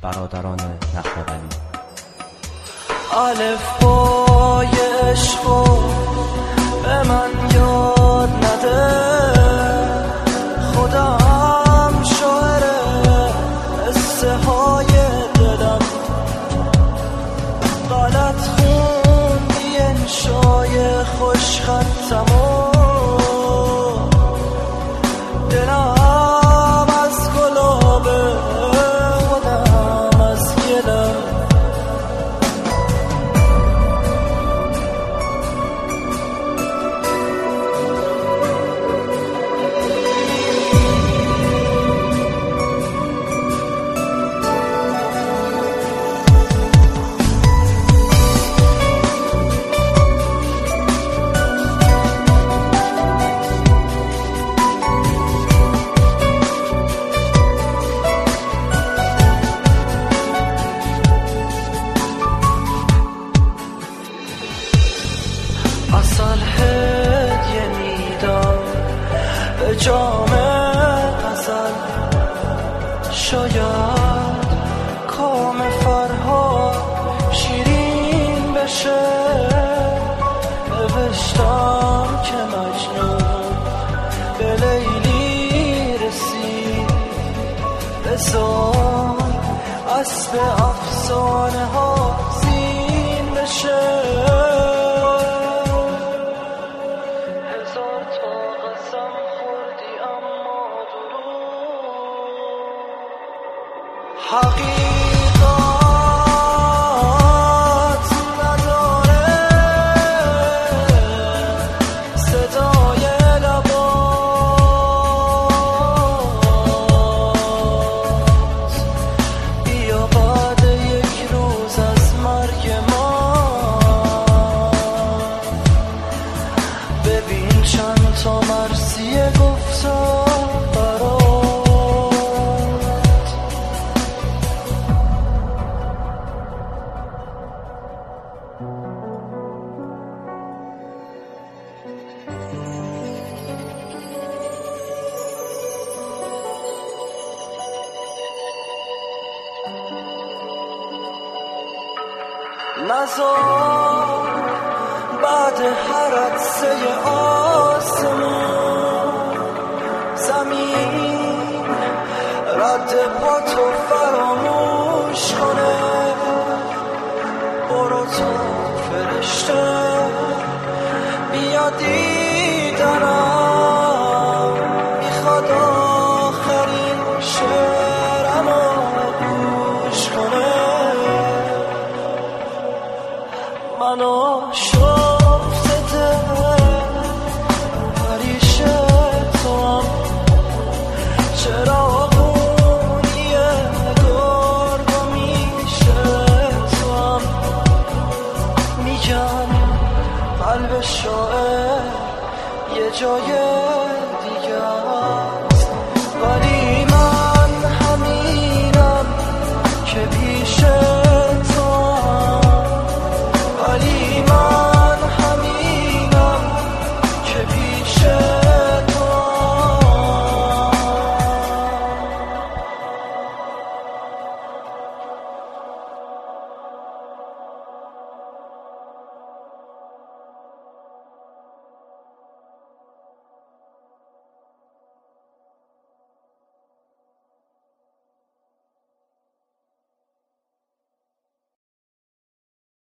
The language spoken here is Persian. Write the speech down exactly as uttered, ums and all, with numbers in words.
برادران نخلولی. الف بای عشقو به من یاد نده، خودم شاعر قصه های دلم، غلط خوندی انشای خوش خطمو، دلم از گلابه خودم از گلم. اصل هدیه میدم به جام غزل، شاید کام فرهاد شیرین بشه. نوشتم که مجنون به لیلی رسید، بذار اسب افسانه ها زین بشه. حقیقت نداره صدای لبات، بیا بعد یک روز از مرگ ما ببین چند تا مرثیه گفتم برات. نزار بعد هر عطسه آسمون زمین رد پاتو فراموش کنه. برو تو فرشته